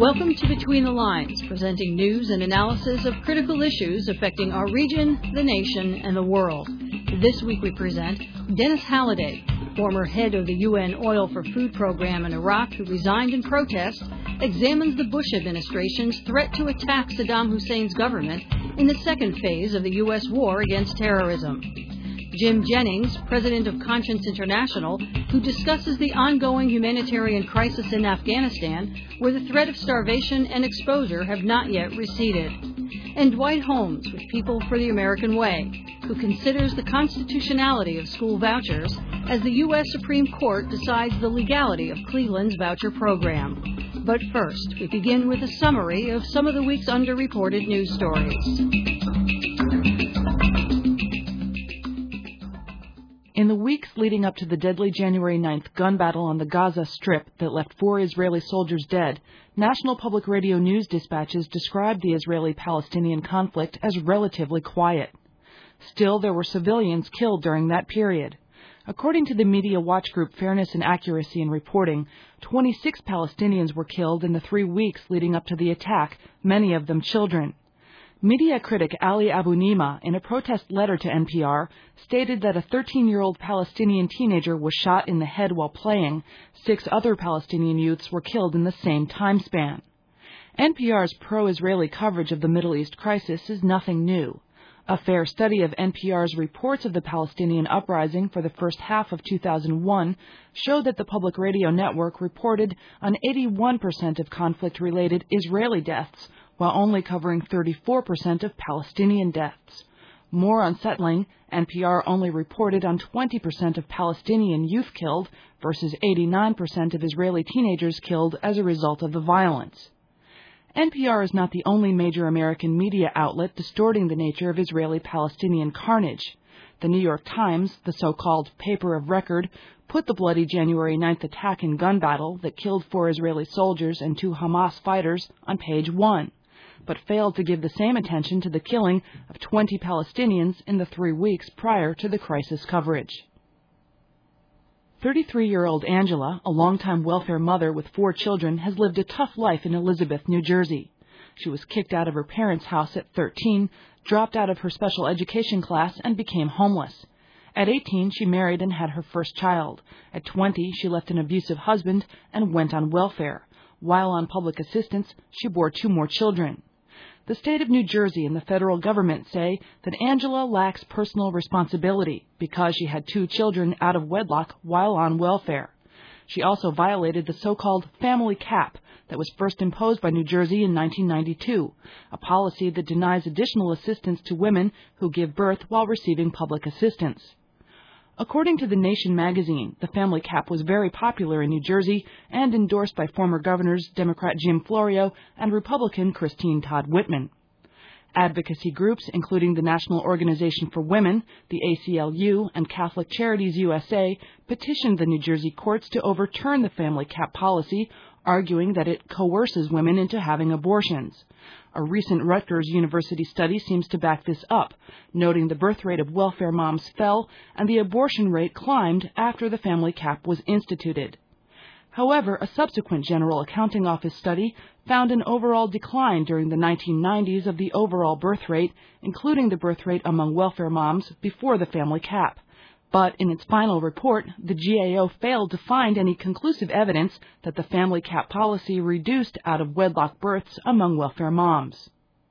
Welcome to Between the Lines, presenting news and analysis of critical issues affecting our region, the nation, and the world. This week we present Dennis Halliday, former head of the UN Oil for Food program in Iraq who resigned in protest, examines the Bush administration's threat to attack Saddam Hussein's government in the second phase of the U.S. war against terrorism. Jim Jennings, president of Conscience International, who discusses the ongoing humanitarian crisis in Afghanistan, where the threat of starvation and exposure have not yet receded. And Dwight Holmes, with People for the American Way, who considers the constitutionality of school vouchers as the U.S. Supreme Court decides the legality of Cleveland's voucher program. But first, we begin with a summary of some of the week's underreported news stories. In the weeks leading up to the deadly January 9th gun battle on the Gaza Strip that left 4 Israeli soldiers dead, National Public Radio news dispatches described the Israeli-Palestinian conflict as relatively quiet. Still, there were civilians killed during that period. According to the media watch group Fairness and Accuracy in Reporting, 26 Palestinians were killed in the 3 weeks leading up to the attack, many of them children. Media critic Ali Abunimah, in a protest letter to NPR, stated that a 13-year-old Palestinian teenager was shot in the head while playing. 6 other Palestinian youths were killed in the same time span. NPR's pro-Israeli coverage of the Middle East crisis is nothing new. A fair study of NPR's reports of the Palestinian uprising for the first half of 2001 showed that the public radio network reported on 81% of conflict-related Israeli deaths, while only covering 34% of Palestinian deaths. More unsettling, NPR only reported on 20% of Palestinian youth killed versus 89% of Israeli teenagers killed as a result of the violence. NPR is not the only major American media outlet distorting the nature of Israeli-Palestinian carnage. The New York Times, the so-called paper of record, put the bloody January 9th attack and gun battle that killed 4 Israeli soldiers and 2 Hamas fighters on page 1. But failed to give the same attention to the killing of 20 Palestinians in the 3 weeks prior to the crisis coverage. 33-year-old Angela, a longtime welfare mother with 4 children, has lived a tough life in Elizabeth, New Jersey. She was kicked out of her parents' house at 13, dropped out of her special education class, and became homeless. At 18, she married and had her first child. At 20, she left an abusive husband and went on welfare. While on public assistance, she bore 2 more children. The state of New Jersey and the federal government say that Angela lacks personal responsibility because she had 2 children out of wedlock while on welfare. She also violated the so-called family cap that was first imposed by New Jersey in 1992, a policy that denies additional assistance to women who give birth while receiving public assistance. According to The Nation magazine, the family cap was very popular in New Jersey and endorsed by former governors Democrat Jim Florio and Republican Christine Todd Whitman. Advocacy groups, including the National Organization for Women, the ACLU, and Catholic Charities USA, petitioned the New Jersey courts to overturn the family cap policy, arguing that it coerces women into having abortions. A recent Rutgers University study seems to back this up, noting the birth rate of welfare moms fell and the abortion rate climbed after the family cap was instituted. However, a subsequent General Accounting Office study found an overall decline during the 1990s of the overall birth rate, including the birth rate among welfare moms before the family cap. But in its final report, the GAO failed to find any conclusive evidence that the family cap policy reduced out-of-wedlock births among welfare moms.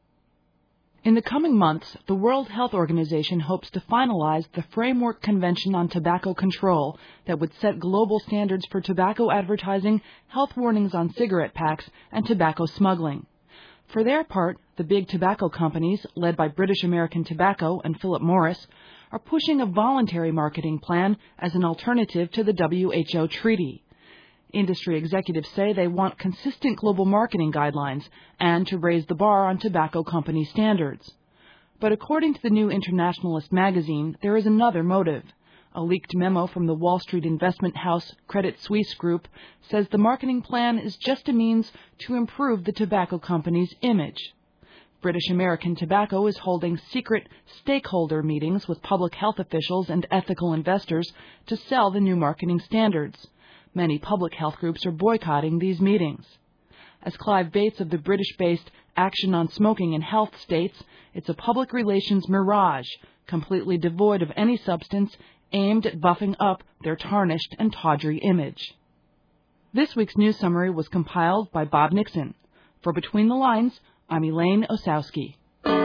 In the coming months, the World Health Organization hopes to finalize the Framework Convention on Tobacco Control that would set global standards for tobacco advertising, health warnings on cigarette packs, and tobacco smuggling. For their part, the big tobacco companies, led by British American Tobacco and Philip Morris, are pushing a voluntary marketing plan as an alternative to the WHO treaty. Industry executives say they want consistent global marketing guidelines and to raise the bar on tobacco company standards. But according to the New Internationalist magazine, there is another motive. A leaked memo from the Wall Street investment house Credit Suisse Group says the marketing plan is just a means to improve the tobacco company's image. British American Tobacco is holding secret stakeholder meetings with public health officials and ethical investors to sell the new marketing standards. Many public health groups are boycotting these meetings. As Clive Bates of the British-based Action on Smoking and Health states, it's a public relations mirage, completely devoid of any substance, aimed at buffing up their tarnished and tawdry image. This week's news summary was compiled by Bob Nixon. For Between the Lines, I'm Elaine Osowski.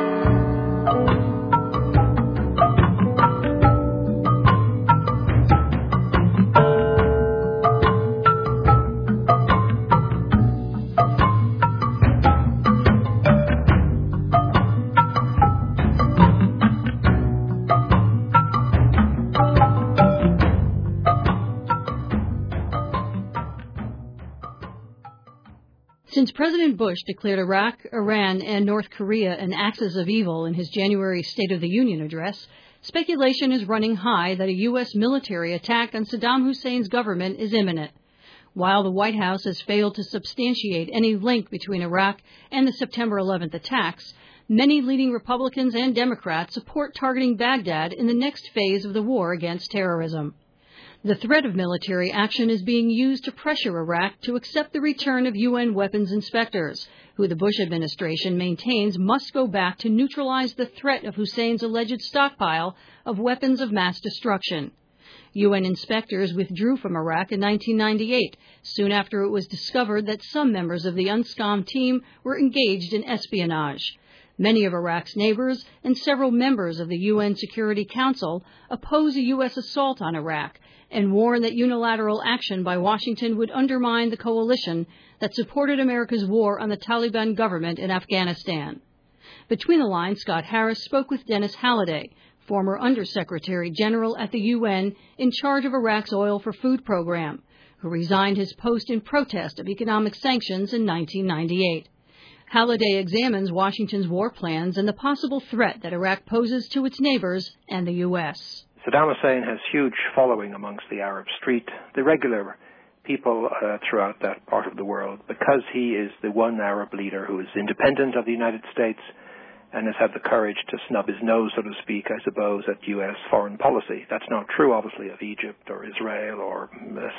Since President Bush declared Iraq, Iran, and North Korea an axis of evil in his January State of the Union address, speculation is running high that a U.S. military attack on Saddam Hussein's government is imminent. While the White House has failed to substantiate any link between Iraq and the September 11th attacks, many leading Republicans and Democrats support targeting Baghdad in the next phase of the war against terrorism. The threat of military action is being used to pressure Iraq to accept the return of UN weapons inspectors, who the Bush administration maintains must go back to neutralize the threat of Hussein's alleged stockpile of weapons of mass destruction. UN inspectors withdrew from Iraq in 1998, soon after it was discovered that some members of the UNSCOM team were engaged in espionage. Many of Iraq's neighbors and several members of the UN Security Council oppose a U.S. assault on Iraq and warn that unilateral action by Washington would undermine the coalition that supported America's war on the Taliban government in Afghanistan. Between the Lines, Scott Harris spoke with Dennis Halliday, former Undersecretary General at the UN in charge of Iraq's Oil for Food program, who resigned his post in protest of economic sanctions in 1998. Halliday examines Washington's war plans and the possible threat that Iraq poses to its neighbors and the U.S. Saddam Hussein has huge following amongst the Arab street, the regular people throughout that part of the world, because he is the one Arab leader who is independent of the United States and has had the courage to snub his nose, so to speak, I suppose, at U.S. foreign policy. That's not true, obviously, of Egypt or Israel or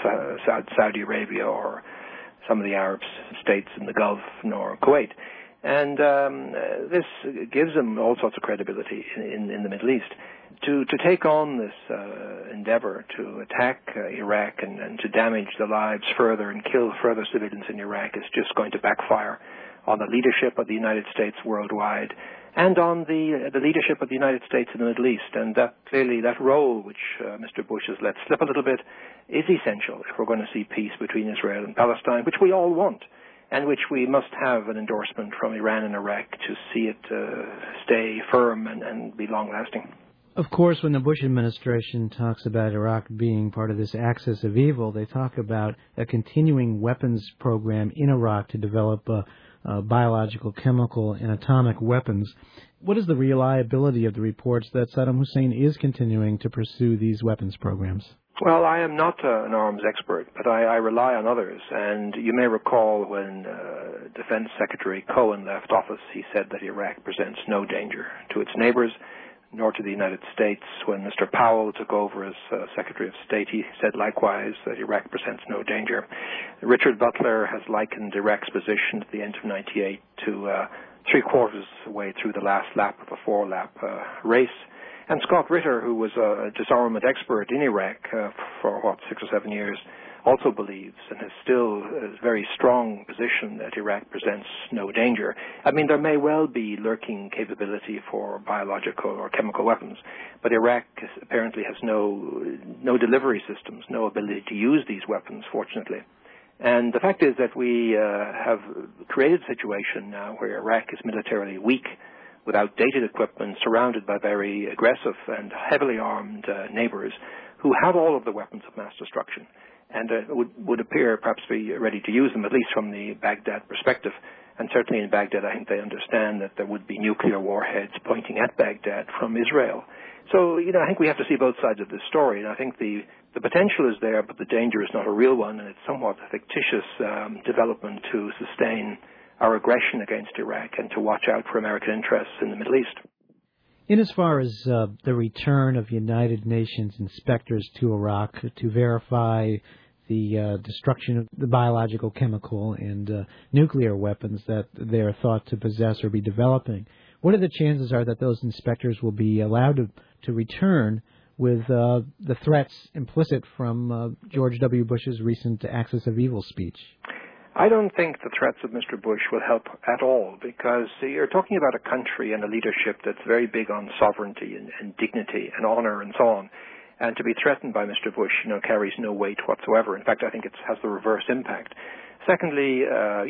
Saudi Arabia or some of the Arab states in the Gulf, nor Kuwait. And this gives them all sorts of credibility in the Middle East. To take on this endeavor to attack Iraq and to damage the lives further and kill further civilians in Iraq is just going to backfire on the leadership of the United States worldwide and on the leadership of the United States in the Middle East. And that clearly, that role which Mr. Bush has let slip a little bit is essential if we're going to see peace between Israel and Palestine, which we all want, and which we must have an endorsement from Iran and Iraq to see it stay firm and be long-lasting. Of course, when the Bush administration talks about Iraq being part of this axis of evil, they talk about a continuing weapons program in Iraq to develop biological, chemical, and atomic weapons. What is the reliability of the reports that Saddam Hussein is continuing to pursue these weapons programs? Well, I am not an arms expert, but I rely on others. And you may recall when Defense Secretary Cohen left office, he said that Iraq presents no danger to its neighbors, nor to the United States. When Mr. Powell took over as Secretary of State, he said likewise that Iraq presents no danger. Richard Butler has likened Iraq's position at the end of 98 to three-quarters way through the last lap of a four-lap race. And Scott Ritter, who was a disarmament expert in Iraq for, 6 or 7 years, also believes and has still a very strong position that Iraq presents no danger. I mean, there may well be lurking capability for biological or chemical weapons, but Iraq apparently has no delivery systems, no ability to use these weapons, fortunately. And the fact is that we have created a situation now where Iraq is militarily weak, with outdated equipment, surrounded by very aggressive and heavily armed neighbors who have all of the weapons of mass destruction and would appear perhaps to be ready to use them, at least from the Baghdad perspective. And certainly in Baghdad, I think they understand that there would be nuclear warheads pointing at Baghdad from Israel. So, I think we have to see both sides of this story. And I think the potential is there, but the danger is not a real one, and it's somewhat a fictitious development to sustain our aggression against Iraq and to watch out for American interests in the Middle East. In as far as the return of United Nations inspectors to Iraq to verify the destruction of the biological, chemical, and nuclear weapons that they are thought to possess or be developing. What are the chances are that those inspectors will be allowed to return with the threats implicit from George W. Bush's recent Axis of Evil speech? I don't think the threats of Mr. Bush will help at all, because you're talking about a country and a leadership that's very big on sovereignty and dignity and honor and so on. And to be threatened by Mr. Bush, carries no weight whatsoever. In fact, I think it has the reverse impact. Secondly,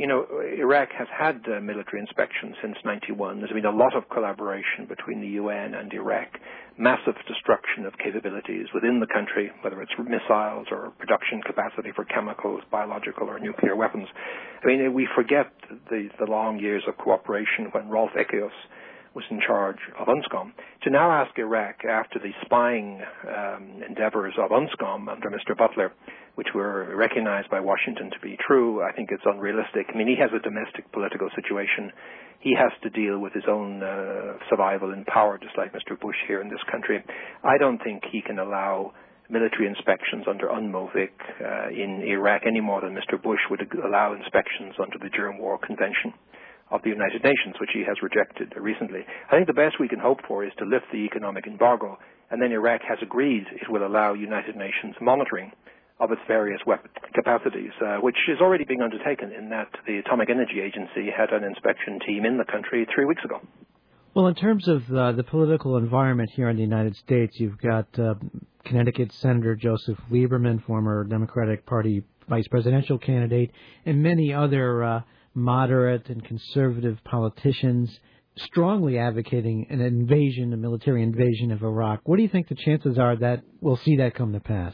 Iraq has had military inspections since '91. There's been a lot of collaboration between the UN and Iraq, massive destruction of capabilities within the country, whether it's missiles or production capacity for chemicals, biological or nuclear weapons. I mean, we forget the long years of cooperation when Rolf Ekéus was in charge of UNSCOM. To now ask Iraq, after the spying endeavors of UNSCOM under Mr. Butler, which were recognized by Washington to be true, I think it's unrealistic. I mean, he has a domestic political situation. He has to deal with his own survival in power, just like Mr. Bush here in this country. I don't think he can allow military inspections under UNMOVIC in Iraq any more than Mr. Bush would allow inspections under the Durham War Convention of the United Nations, which he has rejected recently. I think the best we can hope for is to lift the economic embargo, and then Iraq has agreed it will allow United Nations monitoring of its various weapon capacities, which is already being undertaken in that the Atomic Energy Agency had an inspection team in the country 3 weeks ago. Well, in terms of the political environment here in the United States, you've got Connecticut Senator Joseph Lieberman, former Democratic Party vice presidential candidate, and many other moderate and conservative politicians strongly advocating an invasion, a military invasion of Iraq. What do you think the chances are that we'll see that come to pass?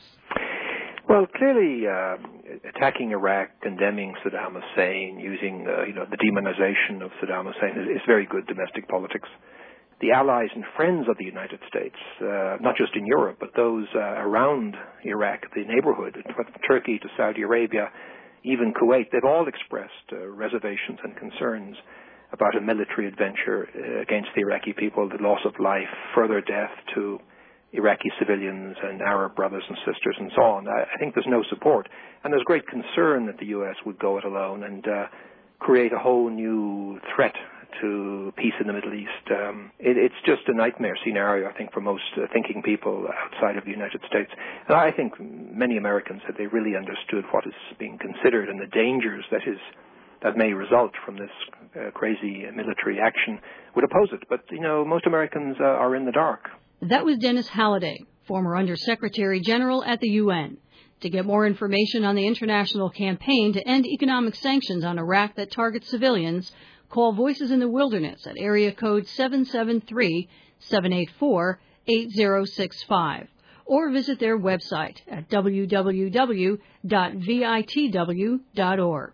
Well, clearly, attacking Iraq, condemning Saddam Hussein, using the demonization of Saddam Hussein is very good domestic politics. The allies and friends of the United States, not just in Europe, but those around Iraq, the neighborhood, from Turkey to Saudi Arabia, even Kuwait, they've all expressed reservations and concerns about a military adventure against the Iraqi people, the loss of life, further death to Iraqi civilians and Arab brothers and sisters and so on. I think there's no support. And there's great concern that the U.S. would go it alone and create a whole new threat to peace in the Middle East. It's just a nightmare scenario, I think, for most thinking people outside of the United States. And I think many Americans, had they really understood what is being considered and the dangers that may result from this crazy military action, would oppose it. But, most Americans are in the dark. That was Dennis Halliday, former Undersecretary General at the UN. To get more information on the international campaign to end economic sanctions on Iraq that target civilians, call Voices in the Wilderness at area code 773-784-8065 or visit their website at www.vitw.org.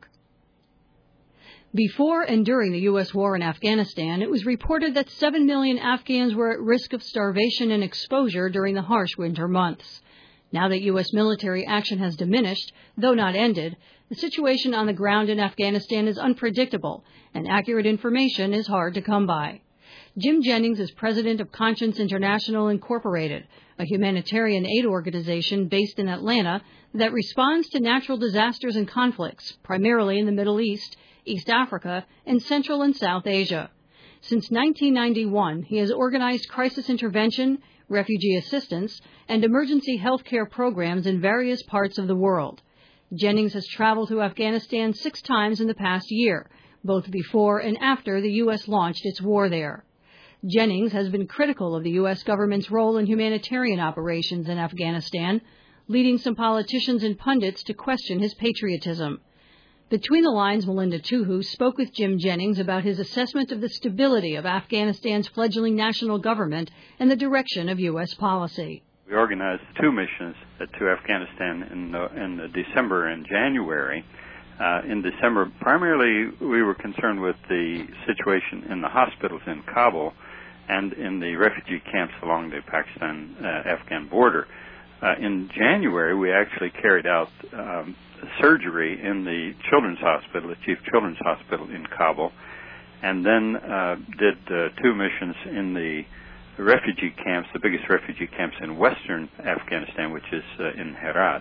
Before and during the U.S. war in Afghanistan, it was reported that 7 million Afghans were at risk of starvation and exposure during the harsh winter months. Now that U.S. military action has diminished, though not ended, the situation on the ground in Afghanistan is unpredictable, and accurate information is hard to come by. Jim Jennings is president of Conscience International Incorporated, a humanitarian aid organization based in Atlanta that responds to natural disasters and conflicts, primarily in the Middle East, East Africa, and Central and South Asia. Since 1991, he has organized crisis intervention, refugee assistance, and emergency health care programs in various parts of the world. Jennings has traveled to Afghanistan 6 times in the past year, both before and after the U.S. launched its war there. Jennings has been critical of the U.S. government's role in humanitarian operations in Afghanistan, leading some politicians and pundits to question his patriotism. Between the lines, Melinda Tuhu spoke with Jim Jennings about his assessment of the stability of Afghanistan's fledgling national government and the direction of U.S. policy. We organized 2 missions to Afghanistan in December and January. In December, primarily we were concerned with the situation in the hospitals in Kabul and in the refugee camps along the Pakistan-Afghan border. In January, we actually carried out surgery in the Children's Hospital, the Chief Children's Hospital in Kabul, and then did 2 missions in the refugee camps, the biggest refugee camps in western Afghanistan, which is in Herat.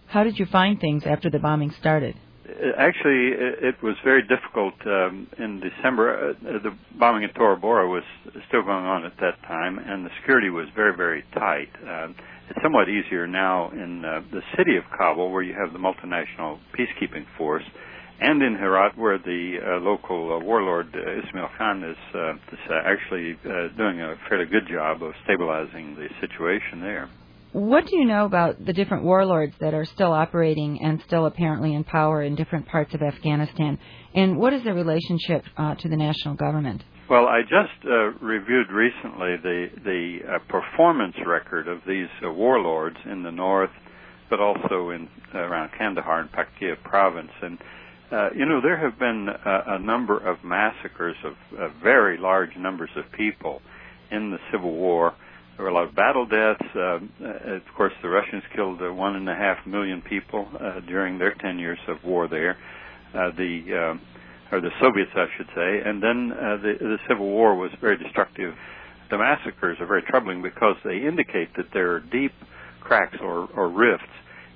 How did you find things after the bombing started? Actually, it was very difficult in December. The bombing at Tora Bora was still going on at that time, and the security was very, very tight. It's somewhat easier now in the city of Kabul, where you have the multinational peacekeeping force, and in Herat, where the local warlord Ismail Khan is actually doing a fairly good job of stabilizing the situation there. What do you know about the different warlords that are still operating and still apparently in power in different parts of Afghanistan? And what is their relationship to the national government? Well, I just reviewed recently the performance record of these warlords in the north, but also in around Kandahar and Paktia province. And, there have been a number of massacres of very large numbers of people in the civil war. There were a lot of battle deaths. Of course, the Russians killed 1.5 million people during their 10 years of war there, or the Soviets, I should say. And then the Civil War was very destructive. The massacres are very troubling because they indicate that there are deep cracks or rifts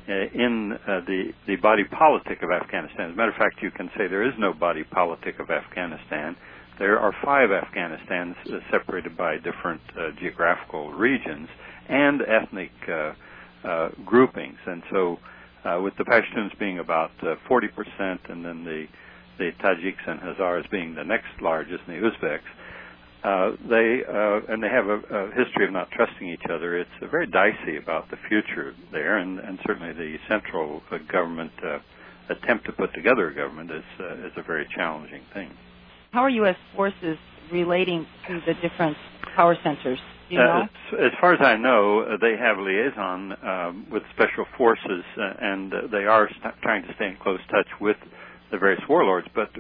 in the body politic of Afghanistan. As a matter of fact, you can say there is no body politic of Afghanistan. There are 5 Afghanistans separated by different geographical regions and ethnic groupings. And so with the Pashtuns being about 40%, and then the Tajiks and Hazars being the next largest, and the Uzbeks, they have a history of not trusting each other. It's very dicey about the future there, and certainly the central government attempt to put together a government is a very challenging thing. How are U.S. forces relating to the different power centers? Do you know? As far as I know, they have liaison with special forces, and they are trying to stay in close touch with the various warlords. But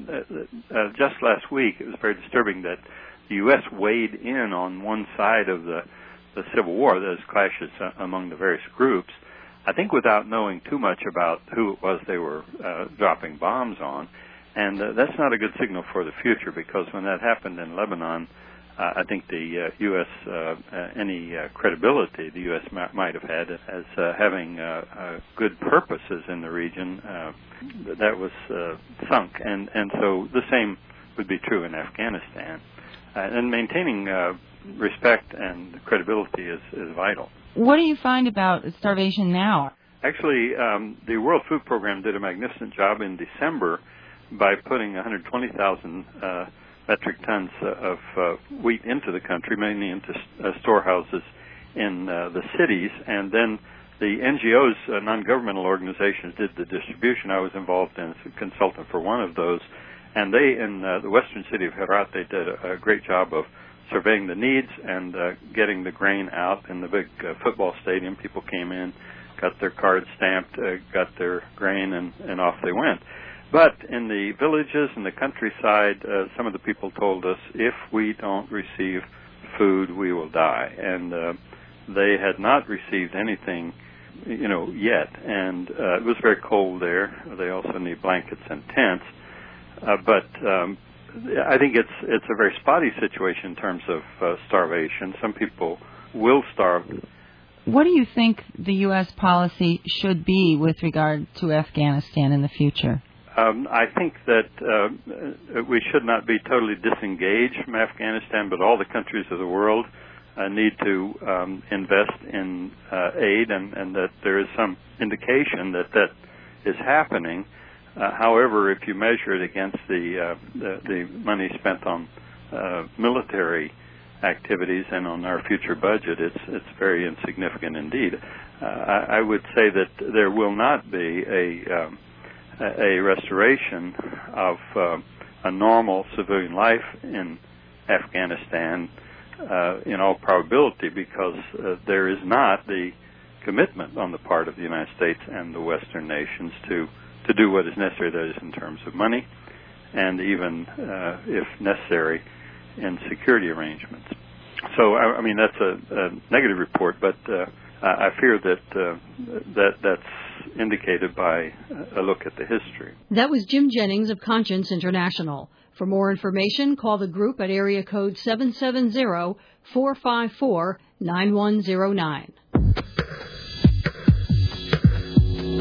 just last week, it was very disturbing that the U.S. weighed in on one side of the Civil War, those clashes among the various groups, I think without knowing too much about who it was they were dropping bombs on. And that's not a good signal for the future, because when that happened in Lebanon, I think the U.S., any credibility the U.S. might have had as having good purposes in the region, that was sunk. And so the same would be true in Afghanistan. And maintaining respect and credibility is vital. What do you find about starvation now? Actually, the World Food Program did a magnificent job in December by putting 120,000 metric tons of wheat into the country, mainly into storehouses in the cities. And then the NGOs, non-governmental organizations, did the distribution. I was involved as a consultant for one of those. And they, in the western city of Herat, they did a great job of surveying the needs and getting the grain out in the big football stadium. People came in, got their cards stamped, got their grain, and off they went. But in the villages and the countryside, some of the people told us, if we don't receive food, we will die. And they had not received anything, yet. And it was very cold there. They also need blankets and tents. But I think it's a very spotty situation in terms of starvation. Some people will starve. What do you think the U.S. policy should be with regard to Afghanistan in the future? I think that we should not be totally disengaged from Afghanistan, but all the countries of the world need to invest in aid, and that there is some indication that is happening. However, if you measure it against the money spent on military activities and on our future budget, it's very insignificant indeed. I would say that there will not be a restoration of a normal civilian life in Afghanistan in all probability, because there is not the commitment on the part of the United States and the Western nations to do what is necessary, that is in terms of money, and even, if necessary, in security arrangements. So, I mean, that's a negative report, but I fear that that's indicated by a look at the history. That was Jim Jennings of Conscience International. For more information, call the group at area code 770-454-9109.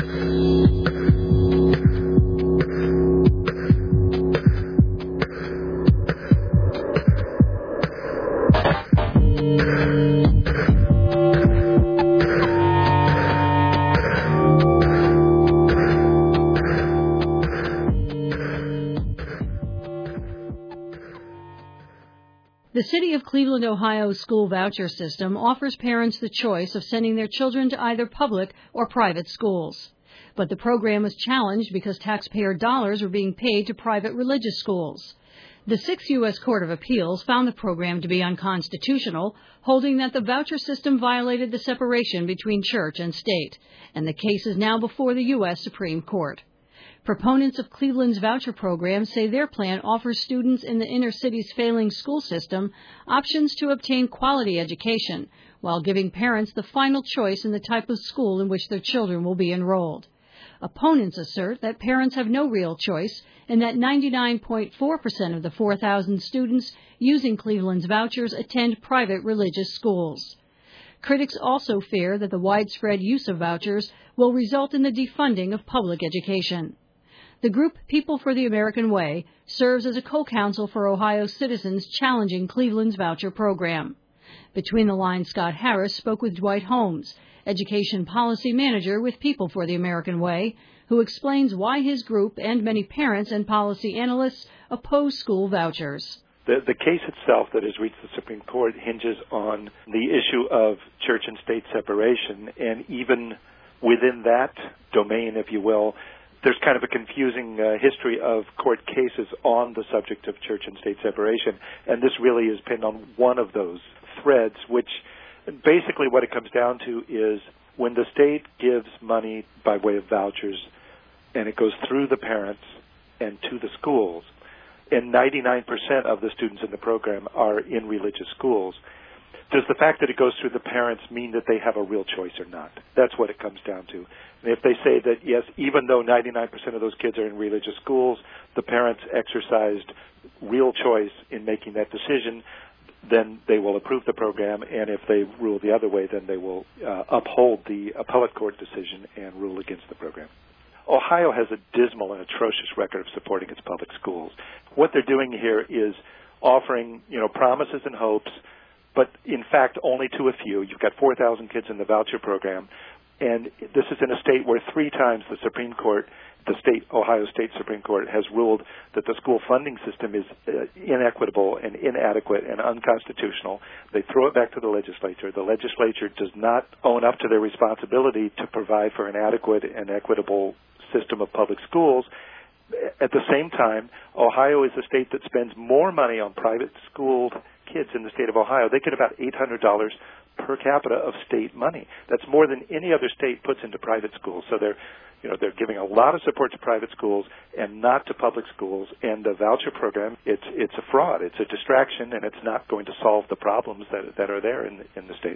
The City of Cleveland, Ohio's school voucher system offers parents the choice of sending their children to either public or private schools. But the program was challenged because taxpayer dollars were being paid to private religious schools. The Sixth U.S. Court of Appeals found the program to be unconstitutional, holding that the voucher system violated the separation between church and state, and the case is now before the U.S. Supreme Court. Proponents of Cleveland's voucher program say their plan offers students in the inner city's failing school system options to obtain quality education, while giving parents the final choice in the type of school in which their children will be enrolled. Opponents assert that parents have no real choice and that 99.4% of the 4,000 students using Cleveland's vouchers attend private religious schools. Critics also fear that the widespread use of vouchers will result in the defunding of public education. The group People for the American Way serves as a co-counsel for Ohio citizens challenging Cleveland's voucher program. Between the Lines, Scott Harris spoke with Dwight Holmes, Education Policy Manager with People for the American Way, who explains why his group and many parents and policy analysts oppose school vouchers. The case itself that has reached the Supreme Court hinges on the issue of church and state separation, and even within that domain, if you will, there's kind of a confusing history of court cases on the subject of church and state separation, and this really is pinned on one of those threads, which basically what it comes down to is when the state gives money by way of vouchers and it goes through the parents and to the schools, and 99% of the students in the program are in religious schools, does the fact that it goes through the parents mean that they have a real choice or not? That's what it comes down to. And if they say that, yes, even though 99% of those kids are in religious schools, the parents exercised real choice in making that decision, then they will approve the program, and if they rule the other way, then they will uphold the appellate court decision and rule against the program. Ohio has a dismal and atrocious record of supporting its public schools. What they're doing here is offering, promises and hopes, but in fact only to a few. You've got 4,000 kids in the voucher program, and this is in a state where 3 times the Supreme Court, Ohio State Supreme Court, has ruled that the school funding system is inequitable and inadequate and unconstitutional. They throw it back to the legislature. The legislature does not own up to their responsibility to provide for an adequate and equitable system of public schools. At the same time, Ohio is a state that spends more money on private schooled kids in the state of Ohio. They get about $800 per capita of state money. That's more than any other state puts into private schools. So they're giving a lot of support to private schools and not to public schools. And the voucher program, it's a fraud. It's a distraction, and it's not going to solve the problems that are there in the state.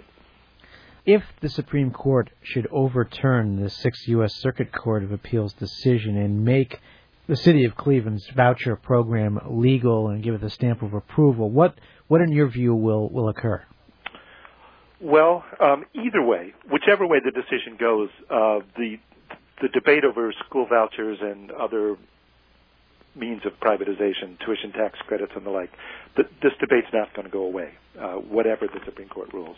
If the Supreme Court should overturn the 6th U.S. Circuit Court of Appeals decision and make the City of Cleveland's voucher program legal and give it the stamp of approval, what in your view will occur? Well, either way, whichever way the decision goes, the debate over school vouchers and other means of privatization, tuition tax credits and the like, this debate's not going to go away, whatever the Supreme Court rules.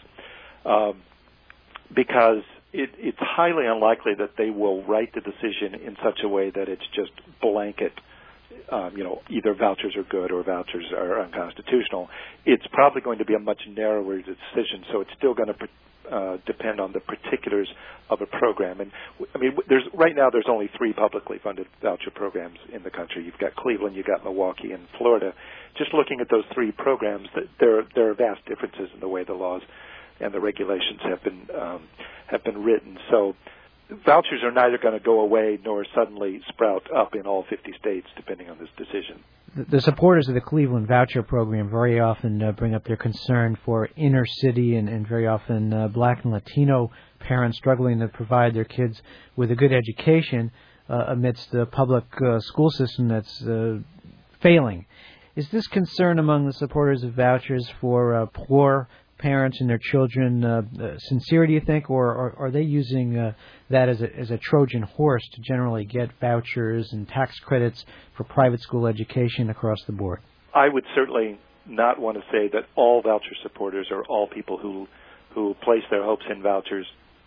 Because it's highly unlikely that they will write the decision in such a way that it's just blanket, either vouchers are good or vouchers are unconstitutional. It's probably going to be a much narrower decision, so it's still going to depend on the particulars of a program. And right now there's only 3 publicly funded voucher programs in the country. You've got Cleveland, you've got Milwaukee, and Florida. Just looking at those 3 programs, there are vast differences in the way the laws and the regulations have been written. So vouchers are neither going to go away nor suddenly sprout up in all 50 states, depending on this decision. The supporters of the Cleveland voucher program very often bring up their concern for inner city and very often Black and Latino parents struggling to provide their kids with a good education amidst the public school system that's failing. Is this concern among the supporters of vouchers for poor parents and their children sincere, do you think, or are they using that as a Trojan horse to generally get vouchers and tax credits for private school education across the board? I would certainly not want to say that all voucher supporters are all people who place their hopes in vouchers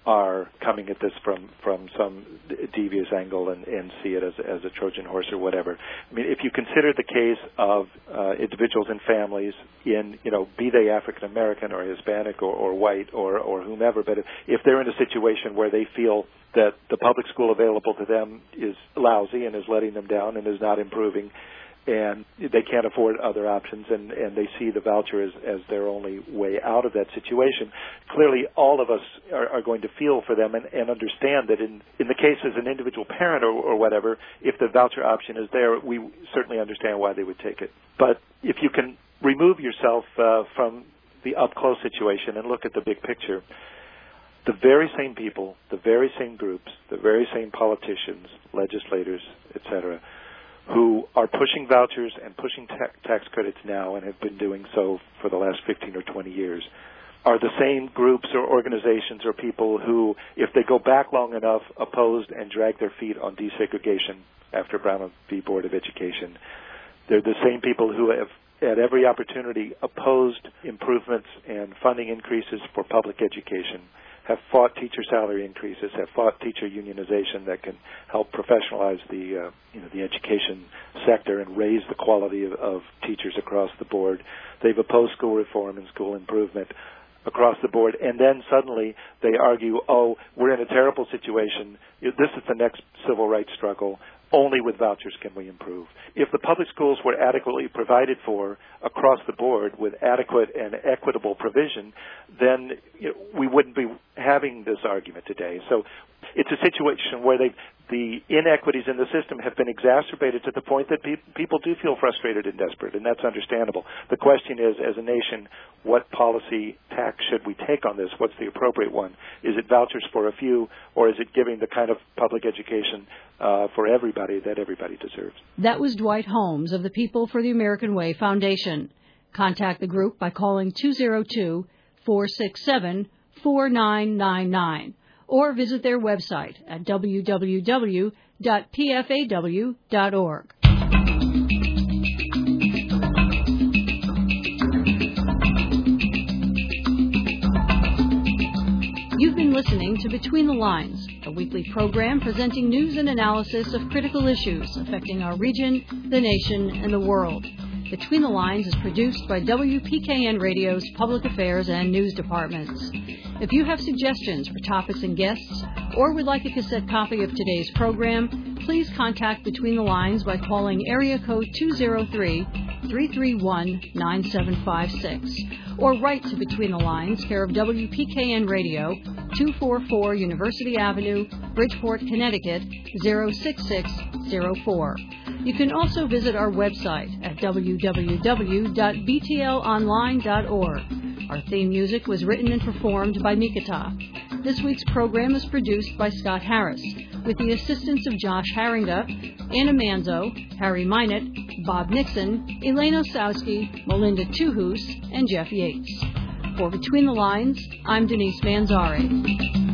are coming at this from some devious angle and see it as a Trojan horse or whatever. I mean, if you consider the case of individuals and families in, be they African American or Hispanic or white or whomever, but if they're in a situation where they feel that the public school available to them is lousy and is letting them down and is not improving, and they can't afford other options, and they see the voucher as their only way out of that situation, clearly all of us are going to feel for them and understand that in the case as an individual parent or whatever, if the voucher option is there, we certainly understand why they would take it. But if you can remove yourself from the up-close situation and look at the big picture, the very same people, the very same groups, the very same politicians, legislators, etc., who are pushing vouchers and pushing tax credits now and have been doing so for the last 15 or 20 years, are the same groups or organizations or people who, if they go back long enough, opposed and dragged their feet on desegregation after Brown v. Board of Education. They're the same people who have, at every opportunity, opposed improvements and funding increases for public education, have fought teacher salary increases, have fought teacher unionization that can help professionalize the education sector and raise the quality of teachers across the board. They've opposed school reform and school improvement across the board, and then suddenly they argue, we're in a terrible situation. This is the next civil rights struggle. Only with vouchers can we improve. If the public schools were adequately provided for across the board with adequate and equitable provision, then we wouldn't be having this argument today. So it's a situation where the inequities in the system have been exacerbated to the point that people do feel frustrated and desperate, and that's understandable. The question is, as a nation, what policy tack should we take on this? What's the appropriate one? Is it vouchers for a few, or is it giving the kind of public education for everybody that everybody deserves? That was Dwight Holmes of the People for the American Way Foundation. Contact the group by calling 202-467-4999 or visit their website at www.pfaw.org. You've been listening to Between the Lines, a weekly program presenting news and analysis of critical issues affecting our region, the nation, and the world. Between the Lines is produced by WPKN Radio's Public Affairs and News Departments. If you have suggestions for topics and guests, or would like a cassette copy of today's program, please contact Between the Lines by calling area code 203-331-9756, or write to Between the Lines, care of WPKN Radio, 244 University Avenue, Bridgeport, Connecticut, 06604. You can also visit our website at www.btlonline.org. Our theme music was written and performed by Mikata. This week's program is produced by Scott Harris, with the assistance of Josh Haringa, Anna Manzo, Harry Minott, Bob Nixon, Elaine Osowski, Melinda Tuhus, and Jeff Yates. For Between the Lines, I'm Denise Manzari.